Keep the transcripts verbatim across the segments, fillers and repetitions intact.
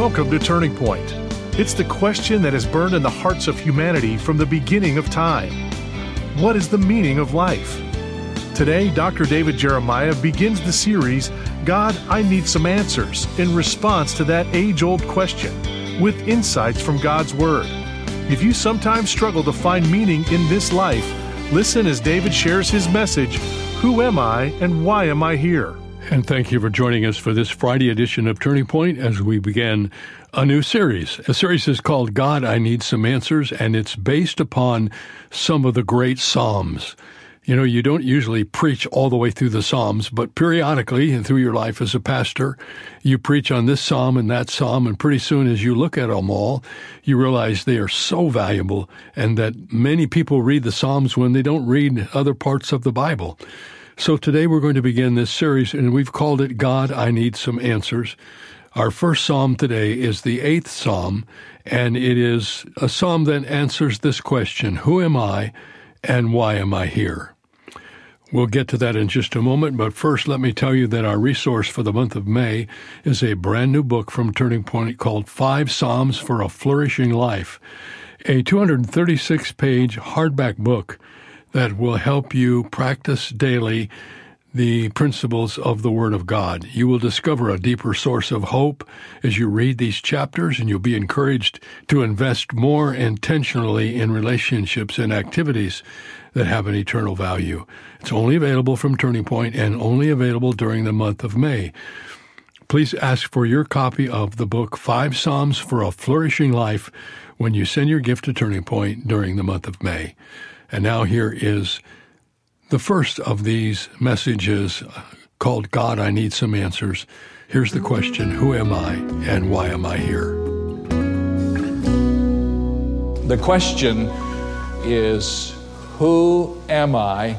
Welcome to Turning Point. It's the question that has burned in the hearts of humanity from the beginning of time. What is the meaning of life? Today, Doctor David Jeremiah begins the series, God, I Need Some Answers, in response to that age-old question, with insights from God's Word. If you sometimes struggle to find meaning in this life, listen as David shares his message, Who am I and why am I here? And thank you for joining us for this Friday edition of Turning Point as we begin a new series. The series is called God, I Need Some Answers, and it's based upon some of the great Psalms. You know, you don't usually preach all the way through the Psalms, but periodically and through your life as a pastor, you preach on this Psalm and that Psalm, and pretty soon as you look at them all, you realize they are so valuable and that many people read the Psalms when they don't read other parts of the Bible. So today we're going to begin this series, and we've called it God, I Need Some Answers. Our first psalm today is the eighth psalm, and it is a psalm that answers this question, who am I and why am I here? We'll get to that in just a moment, but first let me tell you that our resource for the month of May is a brand new book from Turning Point called Five Psalms for a Flourishing Life, a two hundred thirty-six page hardback book that will help you practice daily the principles of the Word of God. You will discover a deeper source of hope as you read these chapters, and you'll be encouraged to invest more intentionally in relationships and activities that have an eternal value. It's only available from Turning Point and only available during the month of May. Please ask for your copy of the book, Five Psalms for a Flourishing Life, when you send your gift to Turning Point during the month of May. And now here is the first of these messages called God, I Need Some Answers. Here's the question, who am I and why am I here? The question is, who am I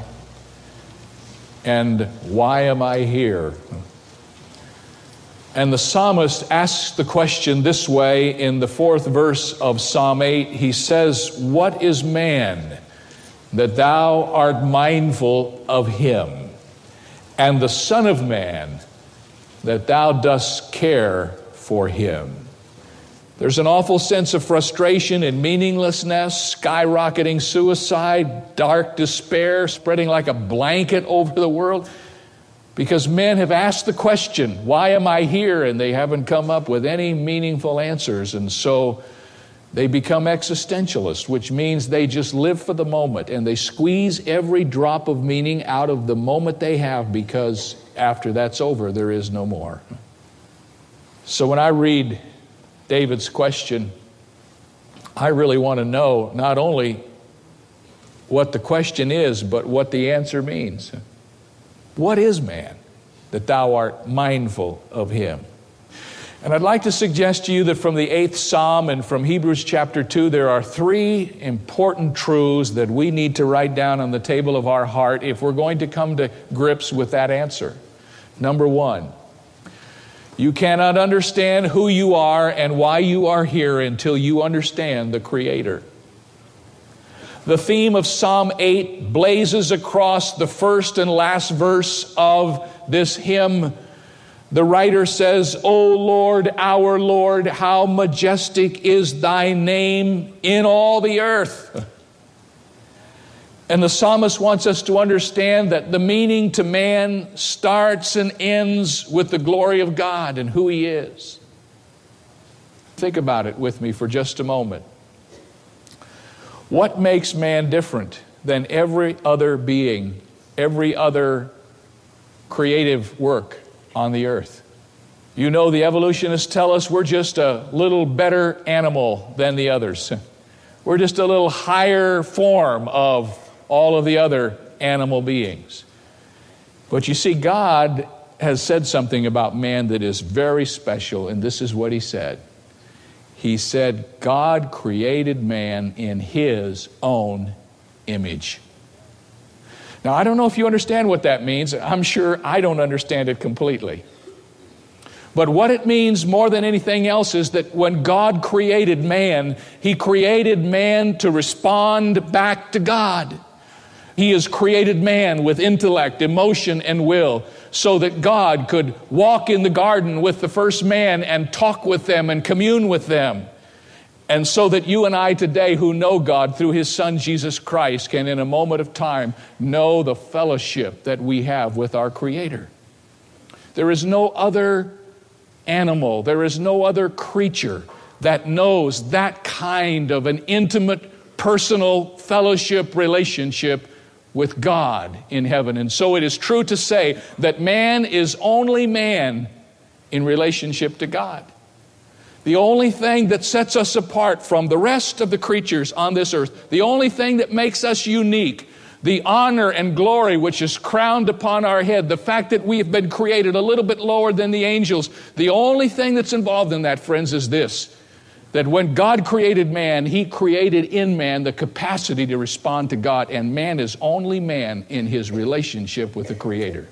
and why am I here? And the psalmist asks the question this way in the fourth verse of Psalm eight. He says, what is man that thou art mindful of him, and the Son of Man that thou dost care for him? There's an awful sense of frustration and meaninglessness, skyrocketing suicide, dark despair spreading like a blanket over the world, because men have asked the question, why am I here? And they haven't come up with any meaningful answers. And so they become existentialists, which means they just live for the moment and they squeeze every drop of meaning out of the moment they have, because after that's over, there is no more. So when I read David's question, I really want to know not only what the question is, but what the answer means. What is man that thou art mindful of him? And I'd like to suggest to you that from the eighth Psalm and from Hebrews chapter two, there are three important truths that we need to write down on the table of our heart if we're going to come to grips with that answer. Number one, you cannot understand who you are and why you are here until you understand the Creator. The theme of Psalm eight blazes across the first and last verse of this hymn. The writer says, O Lord, our Lord, how majestic is thy name in all the earth. And the psalmist wants us to understand that the meaning to man starts and ends with the glory of God and who he is. Think about it with me for just a moment. What makes man different than every other being, every other creative work on the earth? You know, the evolutionists tell us we're just a little better animal than the others. We're just a little higher form of all of the other animal beings. But you see, God has said something about man that is very special, and this is what he said. He said, God created man in his own image. Now, I don't know if you understand what that means. I'm sure I don't understand it completely. But what it means more than anything else is that when God created man, he created man to respond back to God. He has created man with intellect, emotion, and will, so that God could walk in the garden with the first man and talk with them and commune with them. And so that you and I today who know God through His Son Jesus Christ can in a moment of time know the fellowship that we have with our Creator. There is no other animal, there is no other creature that knows that kind of an intimate, personal fellowship relationship with God in heaven. And so it is true to say that man is only man in relationship to God. The only thing that sets us apart from the rest of the creatures on this earth, the only thing that makes us unique, the honor and glory which is crowned upon our head, the fact that we have been created a little bit lower than the angels, the only thing that's involved in that, friends, is this: that when God created man, He created in man the capacity to respond to God, and man is only man in his relationship with the Creator.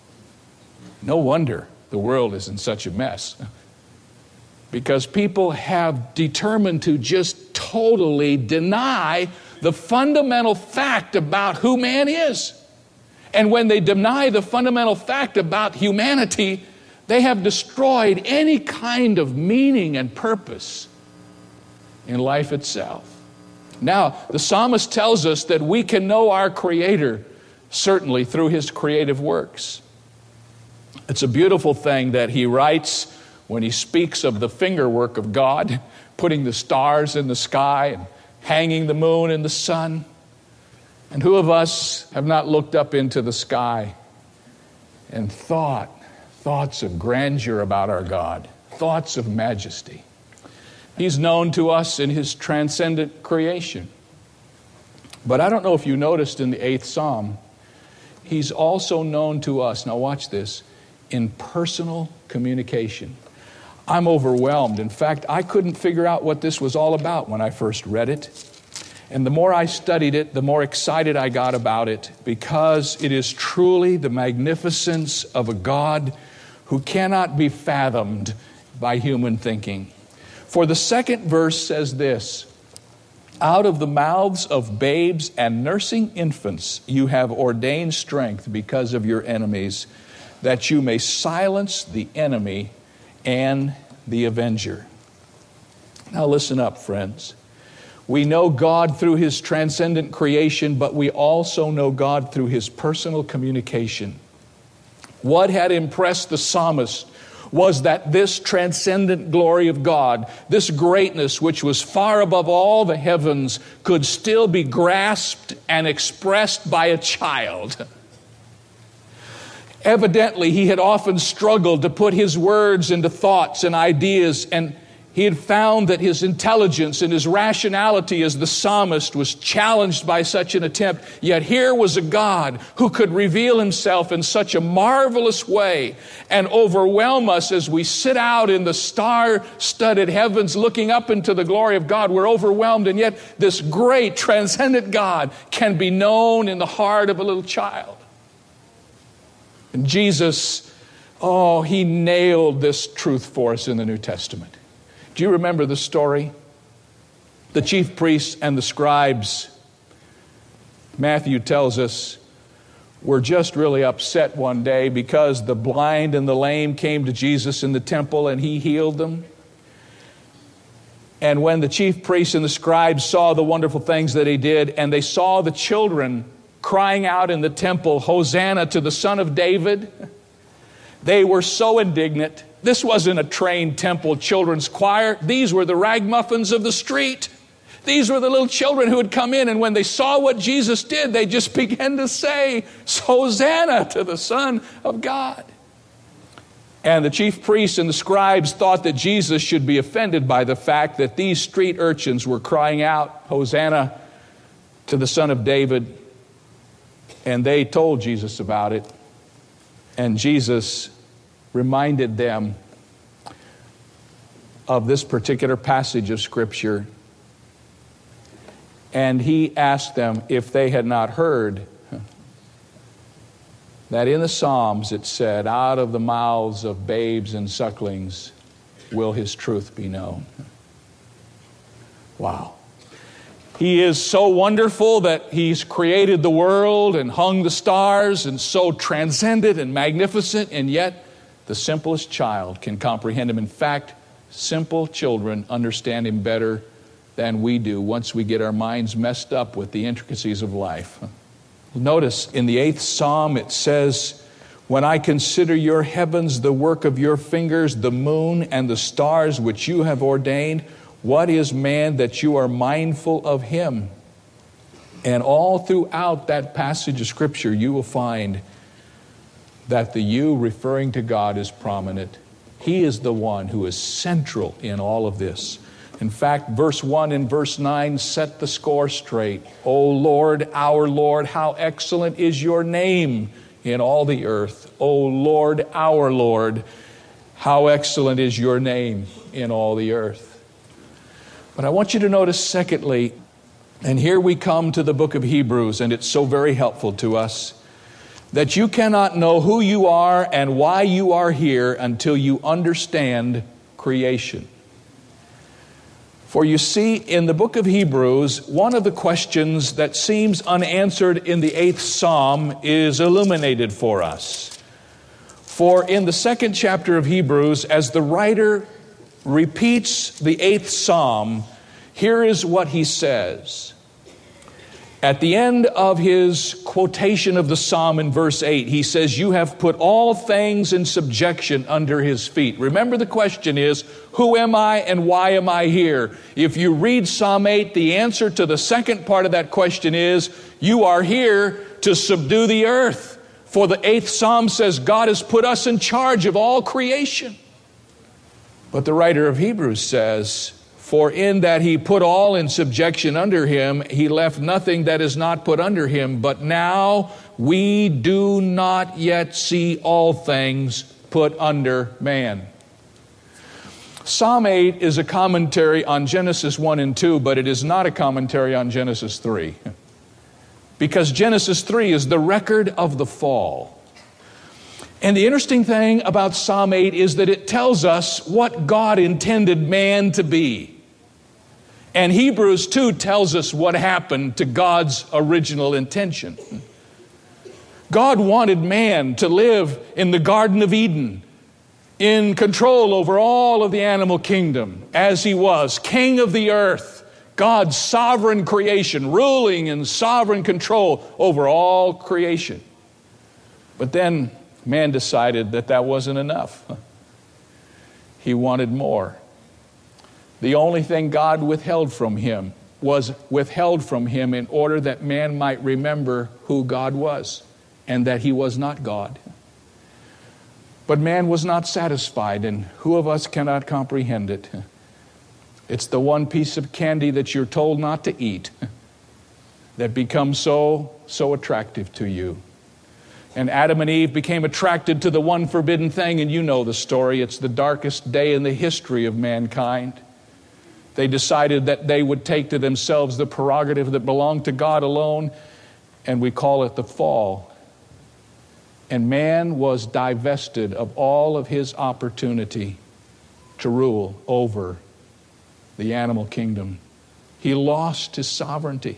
No wonder the world is in such a mess, because people have determined to just totally deny the fundamental fact about who man is. And when they deny the fundamental fact about humanity, they have destroyed any kind of meaning and purpose in life itself. Now, the psalmist tells us that we can know our Creator certainly through His creative works. It's a beautiful thing that he writes when he speaks of the fingerwork of God, putting the stars in the sky and hanging the moon and the sun. And who of us have not looked up into the sky and thought thoughts of grandeur about our God, thoughts of majesty? He's known to us in His transcendent creation. But I don't know if you noticed in the eighth Psalm, He's also known to us, now watch this, in personal communication. I'm overwhelmed. In fact, I couldn't figure out what this was all about when I first read it. And the more I studied it, the more excited I got about it, because it is truly the magnificence of a God who cannot be fathomed by human thinking. For the second verse says this: out of the mouths of babes and nursing infants you have ordained strength because of your enemies, that you may silence the enemy and the avenger. Now listen up, friends. We know God through His transcendent creation, but we also know God through His personal communication. What had impressed the psalmist was that this transcendent glory of God, this greatness which was far above all the heavens, could still be grasped and expressed by a child. Evidently, he had often struggled to put his words into thoughts and ideas, and he had found that his intelligence and his rationality as the psalmist was challenged by such an attempt. Yet here was a God who could reveal Himself in such a marvelous way and overwhelm us as we sit out in the star-studded heavens looking up into the glory of God. We're overwhelmed, and yet this great transcendent God can be known in the heart of a little child. And Jesus, oh, He nailed this truth for us in the New Testament. Do you remember the story? The chief priests and the scribes, Matthew tells us, were just really upset one day because the blind and the lame came to Jesus in the temple and He healed them. And when the chief priests and the scribes saw the wonderful things that He did, and they saw the children crying out in the temple, "Hosanna to the Son of David," they were so indignant. This wasn't a trained temple children's choir. These were the ragamuffins of the street. These were the little children who had come in, and when they saw what Jesus did, they just began to say, "Hosanna to the Son of God." And the chief priests and the scribes thought that Jesus should be offended by the fact that these street urchins were crying out, "Hosanna to the Son of David." And they told Jesus about it. And Jesus reminded them of this particular passage of Scripture. And He asked them if they had not heard that in the Psalms it said, "Out of the mouths of babes and sucklings will His truth be known." Wow. He is so wonderful that He's created the world and hung the stars, and so transcendent and magnificent, and yet the simplest child can comprehend Him. In fact, simple children understand Him better than we do once we get our minds messed up with the intricacies of life. Notice in the eighth Psalm it says, "When I consider your heavens, the work of your fingers, the moon and the stars which you have ordained, what is man that you are mindful of him?" And all throughout that passage of Scripture, you will find that the you referring to God is prominent. He is the one who is central in all of this. In fact, verse one and verse nine set the score straight. "O Lord, our Lord, how excellent is your name in all the earth. O Lord, our Lord, how excellent is your name in all the earth." But I want you to notice, secondly, and here we come to the book of Hebrews, and it's so very helpful to us, that you cannot know who you are and why you are here until you understand creation. For you see, in the book of Hebrews, one of the questions that seems unanswered in the eighth Psalm is illuminated for us. For in the second chapter of Hebrews, as the writer repeats the eighth Psalm, here is what he says. At the end of his quotation of the Psalm in verse eight, he says, "You have put all things in subjection under His feet." Remember, the question is, who am I and why am I here? If you read Psalm eight, the answer to the second part of that question is, you are here to subdue the earth. For the eighth Psalm says God has put us in charge of all creation. But the writer of Hebrews says, "For in that He put all in subjection under Him, He left nothing that is not put under Him. But now we do not yet see all things put under man." Psalm eight is a commentary on Genesis one and two, but it is not a commentary on Genesis three. Because Genesis three is the record of the fall. And the interesting thing about Psalm eight is that it tells us what God intended man to be. And Hebrews two tells us what happened to God's original intention. God wanted man to live in the Garden of Eden, in control over all of the animal kingdom, as he was, king of the earth, God's sovereign creation, ruling in sovereign control over all creation. But then man decided that that wasn't enough. He wanted more. The only thing God withheld from him was withheld from him in order that man might remember who God was and that He was not God. But man was not satisfied, and who of us cannot comprehend it? It's the one piece of candy that you're told not to eat that becomes so, so attractive to you. And Adam and Eve became attracted to the one forbidden thing, and you know the story. It's the darkest day in the history of mankind. They decided that they would take to themselves the prerogative that belonged to God alone, and we call it the fall. And man was divested of all of his opportunity to rule over the animal kingdom. He lost his sovereignty.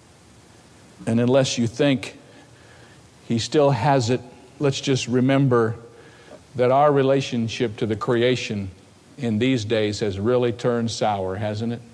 And unless you think he still has it, let's just remember that our relationship to the creation in these days has really turned sour, hasn't it?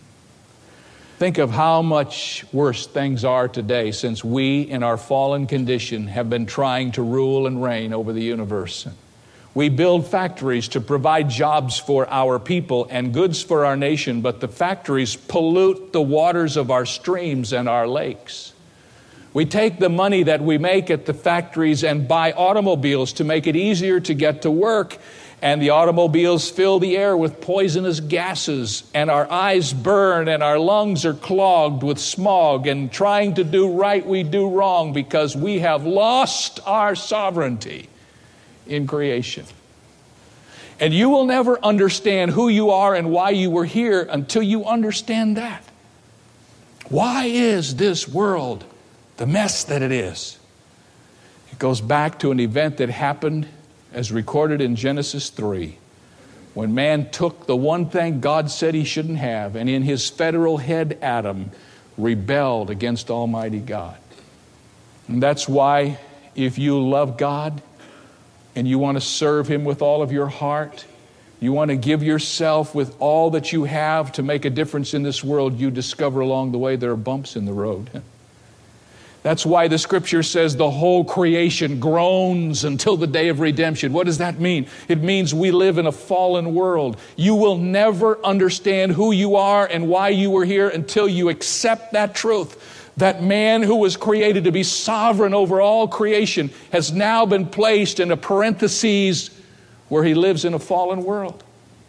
Think of how much worse things are today since we, in our fallen condition, have been trying to rule and reign over the universe. We build factories to provide jobs for our people and goods for our nation, but the factories pollute the waters of our streams and our lakes. We take the money that we make at the factories and buy automobiles to make it easier to get to work, and the automobiles fill the air with poisonous gases, and our eyes burn, and our lungs are clogged with smog, and trying to do right, we do wrong because we have lost our sovereignty in creation. And you will never understand who you are and why you were here until you understand that. Why is this world the mess that it is? It goes back to an event that happened as recorded in Genesis three. when man took the one thing God said he shouldn't have, and in his federal head, Adam, rebelled against Almighty God. And that's why if you love God and you want to serve Him with all of your heart, you want to give yourself with all that you have to make a difference in this world, you discover along the way there are bumps in the road. That's why the Scripture says the whole creation groans until the day of redemption. What does that mean? It means we live in a fallen world. You will never understand who you are and why you were here until you accept that truth. That man who was created to be sovereign over all creation has now been placed in a parenthesis where he lives in a fallen world.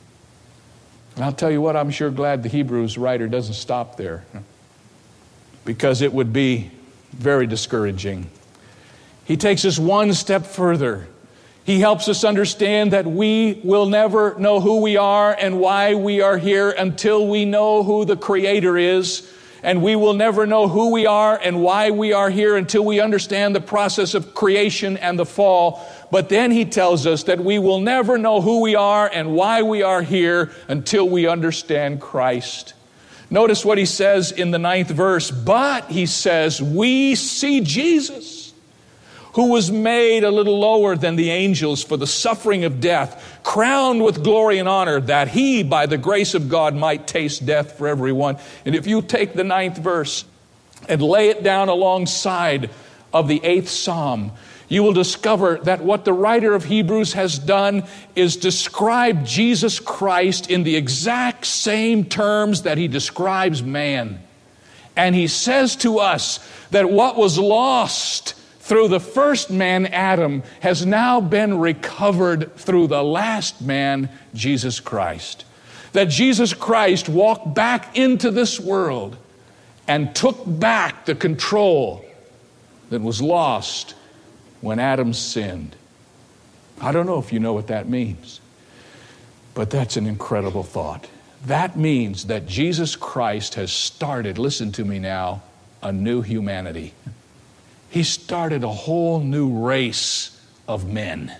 And I'll tell you what, I'm sure glad the Hebrews writer doesn't stop there, because it would be very discouraging. He takes us one step further. He helps us understand that we will never know who we are and why we are here until we know who the Creator is. And we will never know who we are and why we are here until we understand the process of creation and the fall. But then he tells us that we will never know who we are and why we are here until we understand Christ. Notice what he says in the ninth verse. But, he says, we see Jesus, who was made a little lower than the angels for the suffering of death, crowned with glory and honor, that he, by the grace of God, might taste death for everyone. And if you take the ninth verse and lay it down alongside of the eighth Psalm, you will discover that what the writer of Hebrews has done is describe Jesus Christ in the exact same terms that he describes man. And he says to us that what was lost through the first man, Adam, has now been recovered through the last man, Jesus Christ. That Jesus Christ walked back into this world and took back the control that was lost when Adam sinned. I don't know if you know what that means, but that's an incredible thought. That means that Jesus Christ has started, listen to me now, a new humanity. He started a whole new race of men.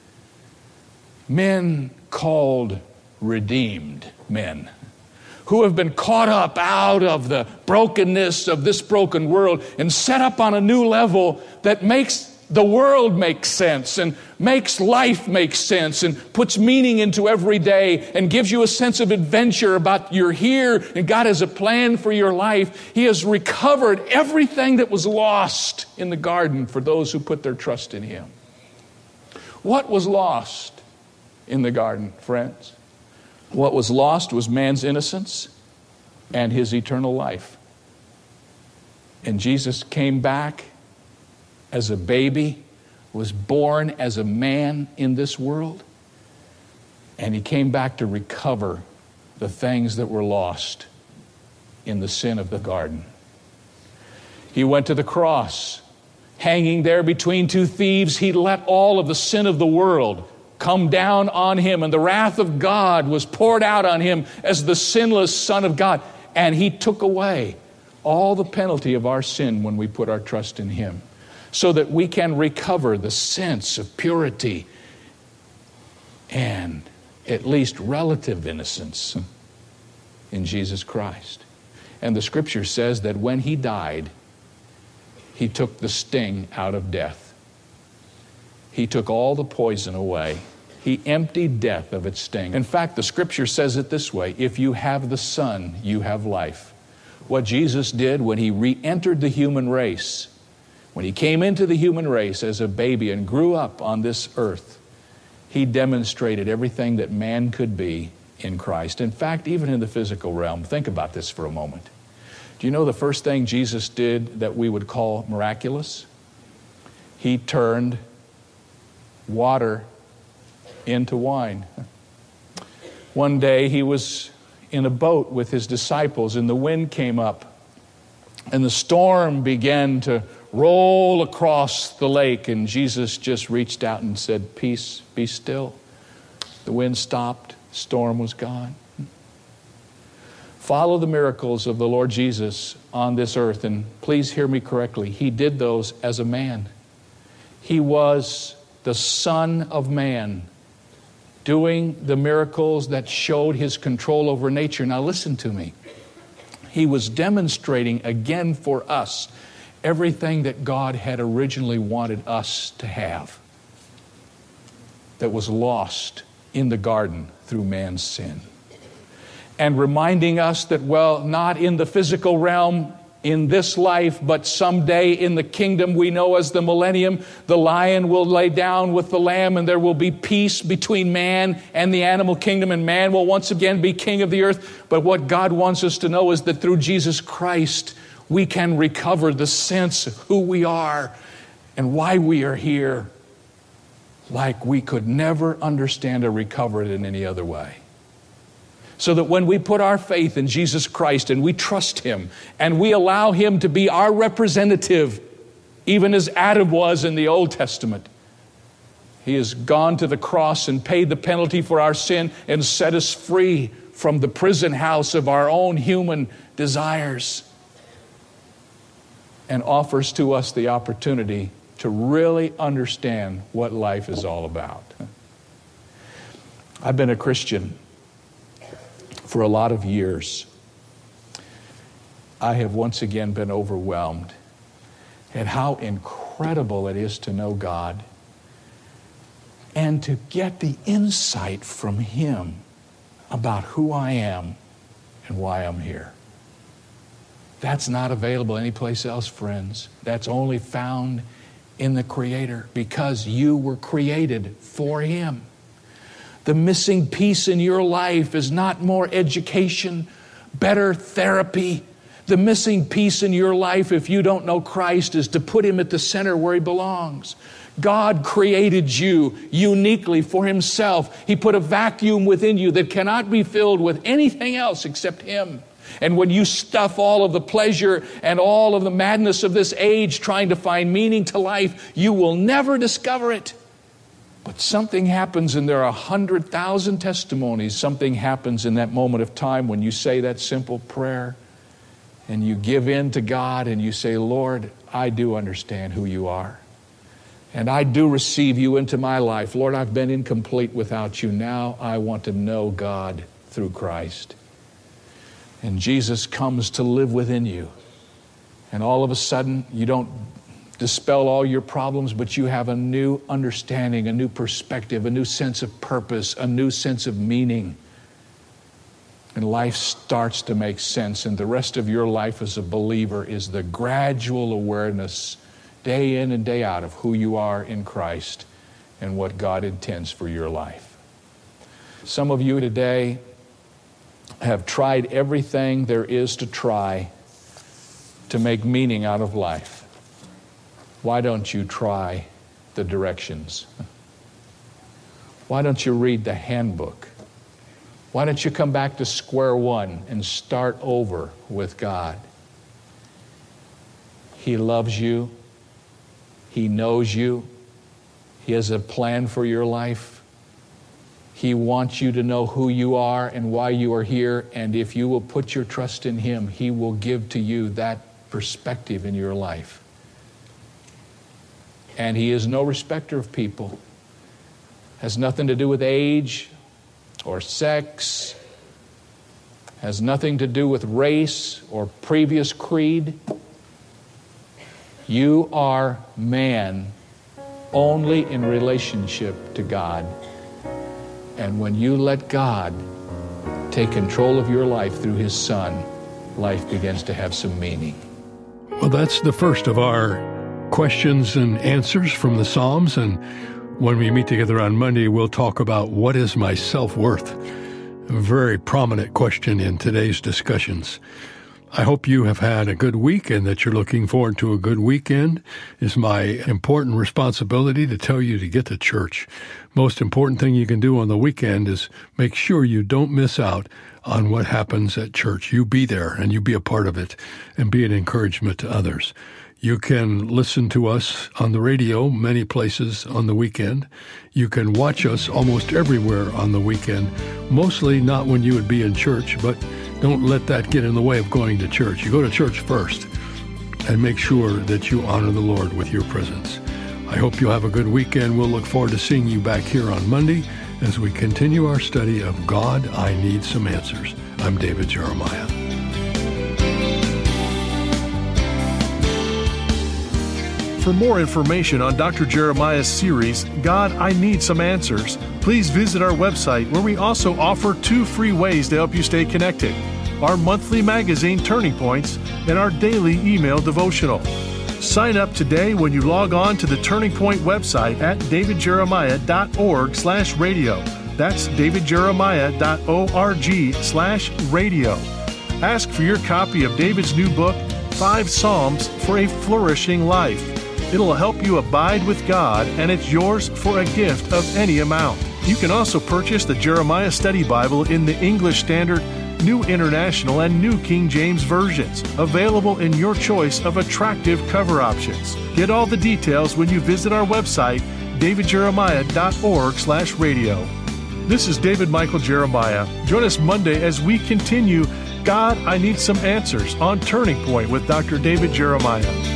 Men called redeemed men, who have been caught up out of the brokenness of this broken world and set up on a new level that makes the world make sense and makes life make sense and puts meaning into every day and gives you a sense of adventure about you're here and God has a plan for your life. He has recovered everything that was lost in the garden for those who put their trust in Him. What was lost in the garden, friends? What was lost was man's innocence and his eternal life. And Jesus came back as a baby, was born as a man in this world, and he came back to recover the things that were lost in the sin of the garden. He went to the cross, hanging there between two thieves. He let all of the sin of the world come down on him, and the wrath of God was poured out on him as the sinless Son of God, and he took away all the penalty of our sin when we put our trust in Him, so that we can recover the sense of purity and at least relative innocence in Jesus Christ. And the Scripture says that when He died, He took the sting out of death. He took all the poison away. He emptied death of its sting. In fact, the Scripture says it this way: if you have the Son, you have life. What Jesus did when He re-entered the human race, when He came into the human race as a baby and grew up on this earth, He demonstrated everything that man could be in Christ. In fact, even in the physical realm, think about this for a moment. Do you know the first thing Jesus did that we would call miraculous? He turned water into wine. One day He was in a boat with His disciples, and the wind came up, and the storm began to roll across the lake, and Jesus just reached out and said, "Peace, be still." The wind stopped, the storm was gone. Follow the miracles of the Lord Jesus on this earth, and please hear me correctly. He did those as a man. He was the Son of Man doing the miracles that showed his control over nature. Now listen to me. He was demonstrating again for us everything that God had originally wanted us to have, that was lost in the garden through man's sin. And reminding us that, well, not in the physical realm in this life, but someday in the kingdom we know as the millennium, the lion will lay down with the lamb, and there will be peace between man and the animal kingdom, and man will once again be king of the earth. But what God wants us to know is that through Jesus Christ, we can recover the sense of who we are and why we are here, like we could never understand or recover it in any other way. So that when we put our faith in Jesus Christ and we trust Him and we allow Him to be our representative, even as Adam was in the Old Testament, He has gone to the cross and paid the penalty for our sin and set us free from the prison house of our own human desires, and offers to us the opportunity to really understand what life is all about. I've been a Christian for a lot of years. I have once again been overwhelmed at how incredible it is to know God and to get the insight from Him about who I am and why I'm here. That's not available anyplace else, friends. That's only found in the Creator, because you were created for Him. The missing piece in your life is not more education, better therapy. The missing piece in your life, if you don't know Christ, is to put Him at the center where He belongs. God created you uniquely for Himself. He put a vacuum within you that cannot be filled with anything else except Him. And when you stuff all of the pleasure and all of the madness of this age trying to find meaning to life, you will never discover it. But something happens, and there are a hundred thousand testimonies. Something happens in that moment of time when you say that simple prayer and you give in to God and you say, Lord, I do understand who you are. And I do receive you into my life. Lord, I've been incomplete without you. Now I want to know God through Christ. And Jesus comes to live within you. And all of a sudden, you don't dispel all your problems, but you have a new understanding, a new perspective, a new sense of purpose, a new sense of meaning. And life starts to make sense. And the rest of your life as a believer is the gradual awareness, day in and day out, of who you are in Christ and what God intends for your life. Some of you today have tried everything there is to try to make meaning out of life. Why don't you try the directions? Why don't you read the handbook? Why don't you come back to square one and start over with God? He loves you. He knows you. He has a plan for your life. He wants you to know who you are and why you are here. And if you will put your trust in Him, He will give to you that perspective in your life. And He is no respecter of people. Has nothing to do with age or sex. Has nothing to do with race or previous creed. You are man only in relationship to God. And when you let God take control of your life through His Son, life begins to have some meaning. Well, that's the first of our questions and answers from the Psalms, and when we meet together on Monday, we'll talk about what is my self-worth. A very prominent question in today's discussions. I hope you have had a good week and that you're looking forward to a good weekend. It's my important responsibility to tell you to get to church. Most important thing you can do on the weekend is make sure you don't miss out on what happens at church. You be there and you be a part of it and be an encouragement to others. You can listen to us on the radio many places on the weekend. You can watch us almost everywhere on the weekend, mostly not when you would be in church, but don't let that get in the way of going to church. You go to church first and make sure that you honor the Lord with your presence. I hope you'll have a good weekend. We'll look forward to seeing you back here on Monday as we continue our study of God, I Need Some Answers. I'm David Jeremiah. For more information on Doctor Jeremiah's series, God, I Need Some Answers, please visit our website, where we also offer two free ways to help you stay connected: our monthly magazine, Turning Points, and our daily email devotional. Sign up today when you log on to the Turning Point website at davidjeremiah.org slash radio. That's davidjeremiah.org slash radio. Ask for your copy of David's new book, Five Psalms for a Flourishing Life. It'll help you abide with God, and it's yours for a gift of any amount. You can also purchase the Jeremiah Study Bible in the English Standard, New International, and New King James versions, available in your choice of attractive cover options. Get all the details when you visit our website, davidjeremiah.org slash radio. This is David Michael Jeremiah. Join us Monday as we continue God, I Need Some Answers on Turning Point with Doctor David Jeremiah.